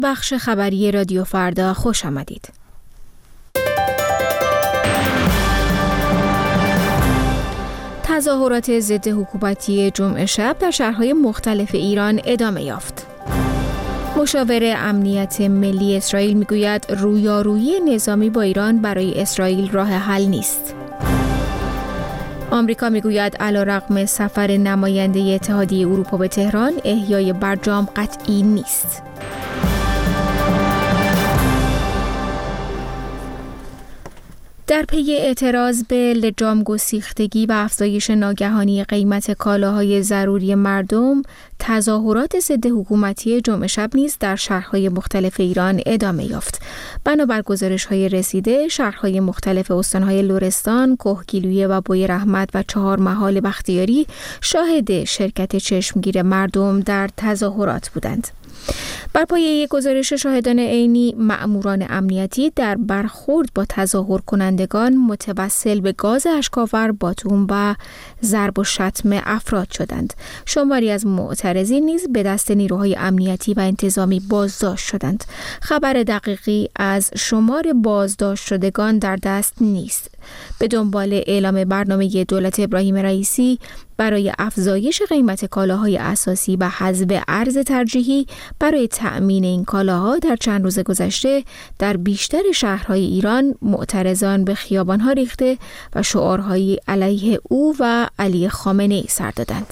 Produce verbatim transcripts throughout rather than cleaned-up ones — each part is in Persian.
بخش خبری رادیو فردا خوش آمدید. تظاهرات ضد حکومتی جمعه شب در شهرهای مختلف ایران ادامه یافت. مشاور امنیت ملی اسرائیل میگوید رویارویی نظامی با ایران برای اسرائیل راه حل نیست. آمریکا میگوید علیرغم سفر نماینده اتحادیه اروپا به تهران، احیای برجام قطعی نیست. در پی اعتراض به لجام گسیختگی و افزایش ناگهانی قیمت کالاهای ضروری مردم، تظاهرات ضد حکومتی جمعه شب نیز در شهرهای مختلف ایران ادامه یافت. بنابر گزارش‌های رسیده، شهرهای مختلف استان‌های لرستان، کهگیلویه و بوی رحمت و چهار محال بختیاری شاهد شرکت چشمگیر مردم در تظاهرات بودند. بر پایه یک گزارش شاهدان عینی، مأموران امنیتی در برخورد با تظاهر کنندگان متوسل به گاز اشک‌آور، باتوم و ضرب و شتم افراد شدند. شماری از معترضین نیز به دست نیروهای امنیتی و انتظامی بازداشت شدند. خبر دقیقی از شمار بازداشت شدگان در دست نیست. به دنبال اعلام برنامه دولت ابراهیم رئیسی برای افزایش قیمت کالاهای اساسی و حذف ارز ترجیحی برای تأمین این کالاها در چند روز گذشته در بیشتر شهرهای ایران، معترضان به خیابانها ریخته و شعارهایی علیه او و علی خامنه‌ای سر دادند.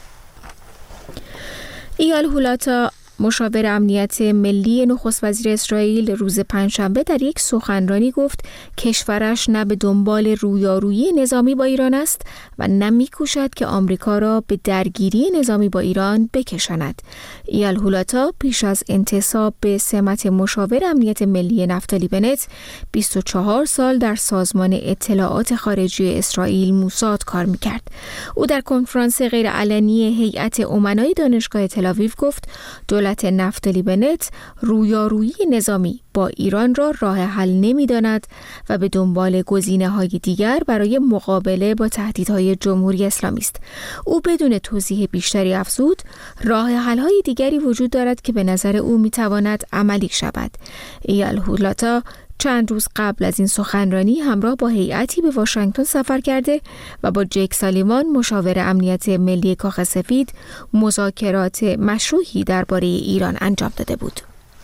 ایال هولاتا، مشاور امنیت ملی نخست وزیر اسرائیل، روز پنجشنبه در یک سخنرانی گفت کشورش نه به دنبال رویارویی نظامی با ایران است و نه می‌کوشد که آمریکا را به درگیری نظامی با ایران بکشاند. ایال هولاتا پیش از انتصاب به سمت مشاور امنیت ملی نفتالی بنت، بیست و چهار سال در سازمان اطلاعات خارجی اسرائیل موساد کار می‌کرد. او در کنفرانس غیرعلنی هیئت امنای دانشگاه تل‌آویو گفت دولت دولت نفتالی بنت رویارویی نظامی با ایران را راه حل نمی‌داند و به دنبال گزینه‌های دیگر برای مقابله با تهدیدهای جمهوری اسلامی است. او بدون توضیح بیشتری افزود راه حل‌های دیگری وجود دارد که به نظر او می‌تواند عملی شود. ایال هولاتا چند روز قبل از این سخنرانی همراه با هیئتی به واشنگتن سفر کرده و با جیک سالیوان، مشاور امنیت ملی کاخ سفید، مذاکرات مشروحی درباره ایران انجام داده بود.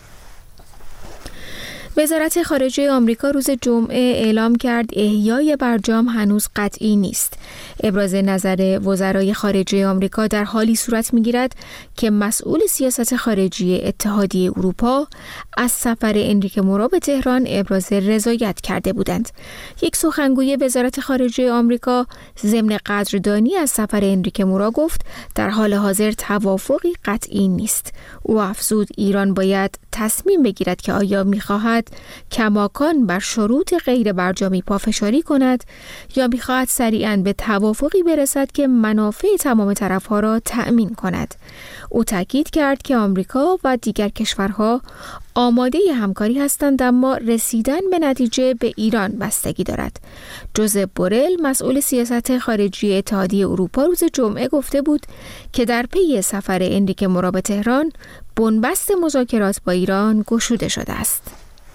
وزارت خارجه آمریکا روز جمعه اعلام کرد احیای برجام هنوز قطعی نیست. ابراز نظر وزرای خارجه آمریکا در حالی صورت می‌گیرد که مسئول سیاست خارجی اتحادیه اروپا از سفر انریکه مورا به تهران ابراز رضایت کرده بودند. یک سخنگوی وزارت خارجه آمریکا ضمن قدردانی از سفر انریکه مورا گفت در حال حاضر توافقی قطعی نیست. او افزود ایران باید تصمیم بگیرد که آیا می‌خواهد کماکان بر شروط غیر برجامی پافشاری کند یا می‌خواهد سریعاً به توافقی برسد که منافع تمام طرف‌ها را تأمین کند. او تاکید کرد که آمریکا و دیگر کشورها آماده همکاری هستند، اما رسیدن به نتیجه به ایران بستگی دارد. جوزپ بورل، مسئول سیاست خارجی اتحادیه اروپا، روز جمعه گفته بود که در پی سفر انریکه مورا به تهران، بنبست مذاکرات با ایران گشوده شده است.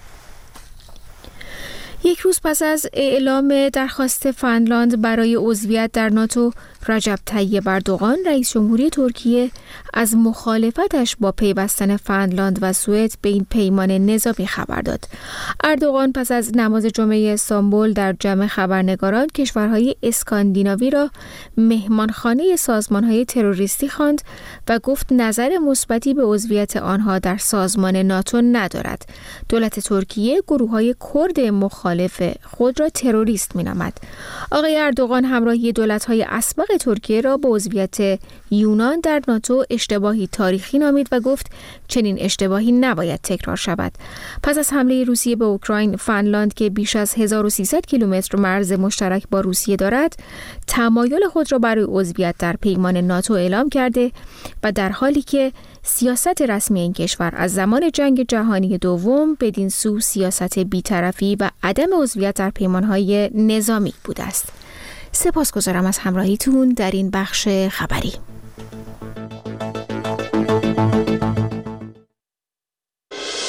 یک روز پس از اعلام درخواست فنلاند برای عضویت در ناتو، رجب طیب اردوغان، رئیس جمهوری ترکیه، از مخالفتش با پیوستن فنلاند و سوئد به این پیمان نظامی خبر داد. اردوغان پس از نماز جمعه استانبول در جمع خبرنگاران کشورهای اسکاندیناوی را مهمانخانه سازمانهای تروریستی خواند و گفت نظر مثبتی به عضویت آنها در سازمان ناتو ندارد. دولت ترکیه گروه‌های کرد مخالف خود را تروریست می‌نامد. آقای اردوغان همراهی دولت‌های اسبق ترکیه را به عضویت یونان در ناتو اشتباهی تاریخی نامید و گفت چنین اشتباهی نباید تکرار شود. پس از حمله روسیه به اوکراین، فنلاند که بیش از هزار و سیصد کیلومتر مرز مشترک با روسیه دارد، تمایل خود را برای عضویت در پیمان ناتو اعلام کرده و در حالی که سیاست رسمی این کشور از زمان جنگ جهانی دوم بدین سو سیاست بی‌طرفی و عدم عضویت در پیمان‌های نظامی بوده است. سپاسگزارم از همراهیتون در این بخش خبری.